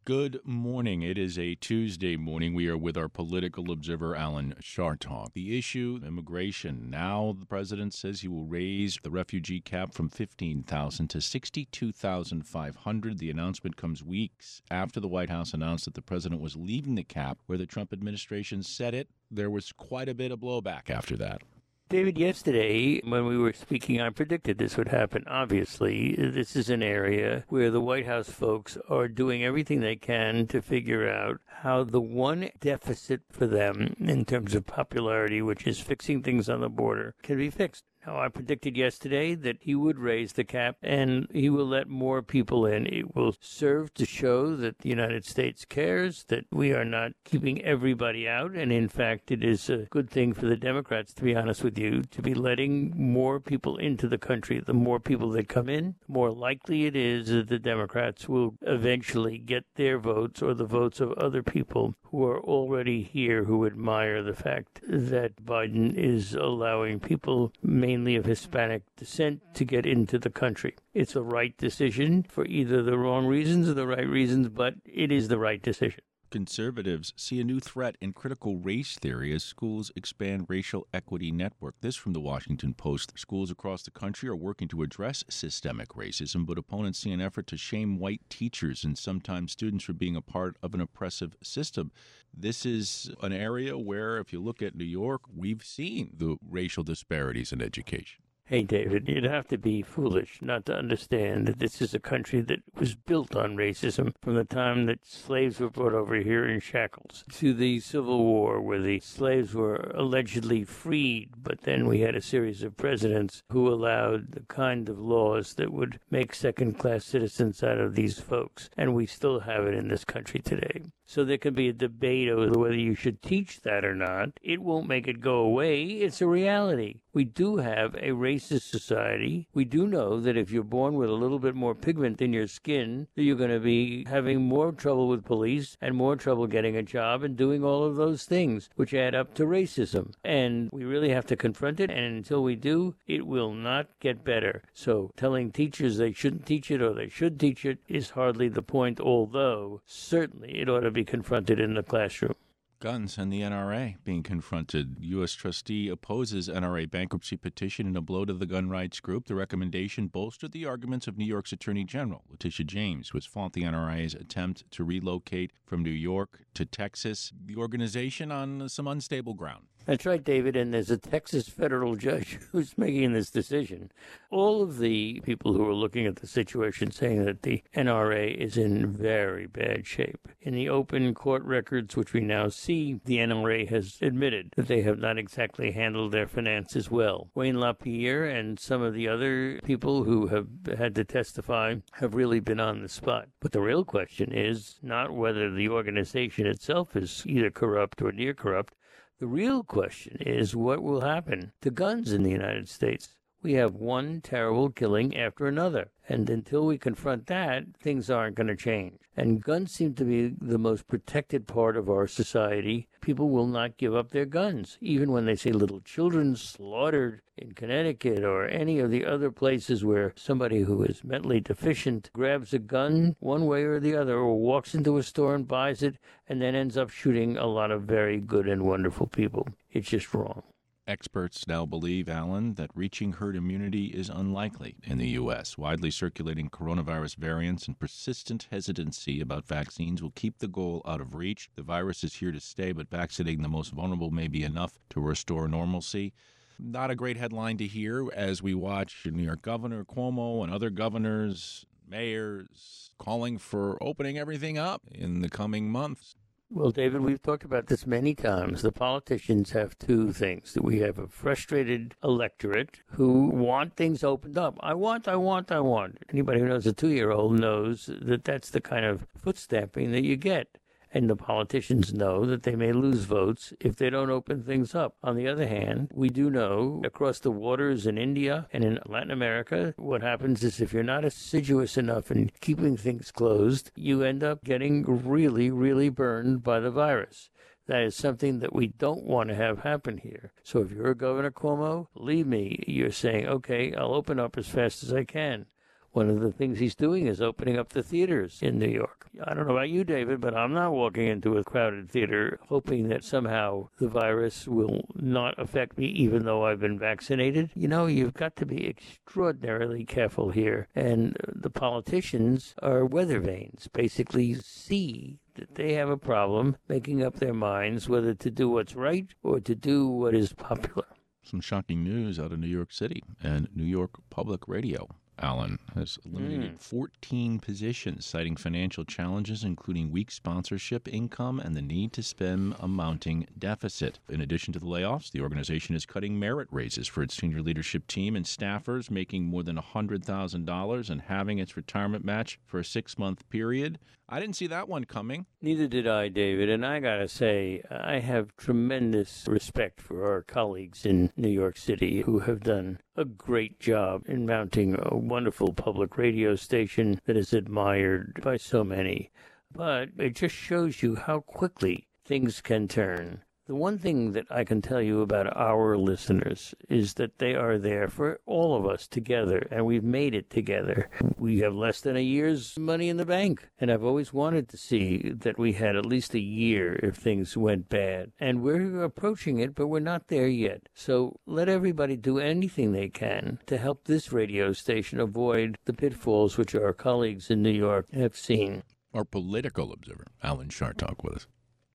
Good morning. It is a Tuesday morning. We are with our political observer, Alan Chartock. The issue, immigration. Now the president says he will raise the refugee cap from 15,000 to 62,500. The announcement comes weeks after the White House announced that the president was leaving the cap where the Trump administration set it. There was quite a bit of blowback after that. David, yesterday when we were speaking, I predicted this would happen. Obviously, this is an area where the White House folks are doing everything they can to figure out how the one deficit for them in terms of popularity, which is fixing things on the border, can be fixed. Now, I predicted yesterday that he would raise the cap and he will let more people in. It will serve to show that the United States cares, that we are not keeping everybody out. And in fact, it is a good thing for the Democrats, to be honest with you, to be letting more people into the country. The more people that come in, the more likely it is that the Democrats will eventually get their votes or the votes of other people who are already here who admire the fact that Biden is allowing people mainly of Hispanic descent to get into the country. It's a right decision for either the wrong reasons or the right reasons, but it is the right decision. Conservatives see a new threat in critical race theory as schools expand racial equity network. This from the Washington Post. Schools across the country are working to address systemic racism, but opponents see an effort to shame white teachers and sometimes students for being a part of an oppressive system. This is an area where, if you look at New York, we've seen the racial disparities in education. Hey, David, you'd have to be foolish not to understand that this is a country that was built on racism from the time that slaves were brought over here in shackles to the Civil War, where the slaves were allegedly freed, but then we had a series of presidents who allowed the kind of laws that would make second-class citizens out of these folks, and we still have it in this country today. So there can be a debate over whether you should teach that or not. It won't make it go away. It's a reality. We do have a racist society. We do know that if you're born with a little bit more pigment in your skin, that you're going to be having more trouble with police and more trouble getting a job and doing all of those things, which add up to racism. And we really have to confront it, and until we do, it will not get better. So telling teachers they shouldn't teach it or they should teach it is hardly the point, although certainly it ought to be confronted in the classroom. Guns and the NRA being confronted. U.S. trustee opposes NRA bankruptcy petition in a blow to the gun rights group. The recommendation bolstered the arguments of New York's Attorney General, Letitia James, who has fought the NRA's attempt to relocate from New York to Texas, the organization on some unstable ground. That's right, David, and there's a Texas federal judge who's making this decision. All of the people who are looking at the situation saying that the NRA is in very bad shape. In the open court records, which we now see, the NRA has admitted that they have not exactly handled their finances well. Wayne LaPierre and some of the other people who have had to testify have really been on the spot. But the real question is not whether the organization itself is either corrupt or near corrupt. The real question is what will happen to guns in the United States. We have one terrible killing after another, and until we confront that, things aren't going to change. And guns seem to be the most protected part of our society. People will not give up their guns, even when they see little children slaughtered in Connecticut or any of the other places where somebody who is mentally deficient grabs a gun one way or the other, or walks into a store and buys it, and then ends up shooting a lot of very good and wonderful people. It's just wrong. Experts now believe, Alan, that reaching herd immunity is unlikely in the U.S. Widely circulating coronavirus variants and persistent hesitancy about vaccines will keep the goal out of reach. The virus is here to stay, but vaccinating the most vulnerable may be enough to restore normalcy. Not a great headline to hear as we watch New York Governor Cuomo and other governors, mayors, calling for opening everything up in the coming months. Well, David, we've talked about this many times. The politicians have two things. We have a frustrated electorate who want things opened up. I want. Anybody who knows a 2-year-old knows that that's the kind of foot stamping that you get. And the politicians know that they may lose votes if they don't open things up. On the other hand, we do know across the waters in India and in Latin America, what happens is if you're not assiduous enough in keeping things closed, you end up getting really, really burned by the virus. That is something that we don't want to have happen here. So if you're Governor Cuomo, believe me, you're saying, okay, I'll open up as fast as I can. One of the things he's doing is opening up the theaters in New York. I don't know about you, David, but I'm not walking into a crowded theater hoping that somehow the virus will not affect me even though I've been vaccinated. You know, you've got to be extraordinarily careful here. And the politicians are weather vanes, basically see that they have a problem making up their minds whether to do what's right or to do what is popular. Some shocking news out of New York City and New York Public Radio. Alan has eliminated 14 positions, citing financial challenges, including weak sponsorship income and the need to spend a mounting deficit. In addition to the layoffs, the organization is cutting merit raises for its senior leadership team and staffers, making more than $100,000 and having its retirement match for a 6-month period. I didn't see that one coming. Neither did I, David, and I gotta say, I have tremendous respect for our colleagues in New York City who have done a great job in mounting a wonderful public radio station that is admired by so many. But it just shows you how quickly things can turn. The one thing that I can tell you about our listeners is that they are there for all of us together, and we've made it together. We have less than a year's money in the bank, and I've always wanted to see that we had at least a year if things went bad. And we're approaching it, but we're not there yet. So let everybody do anything they can to help this radio station avoid the pitfalls which our colleagues in New York have seen. Our political observer, Alan Chartock, with us.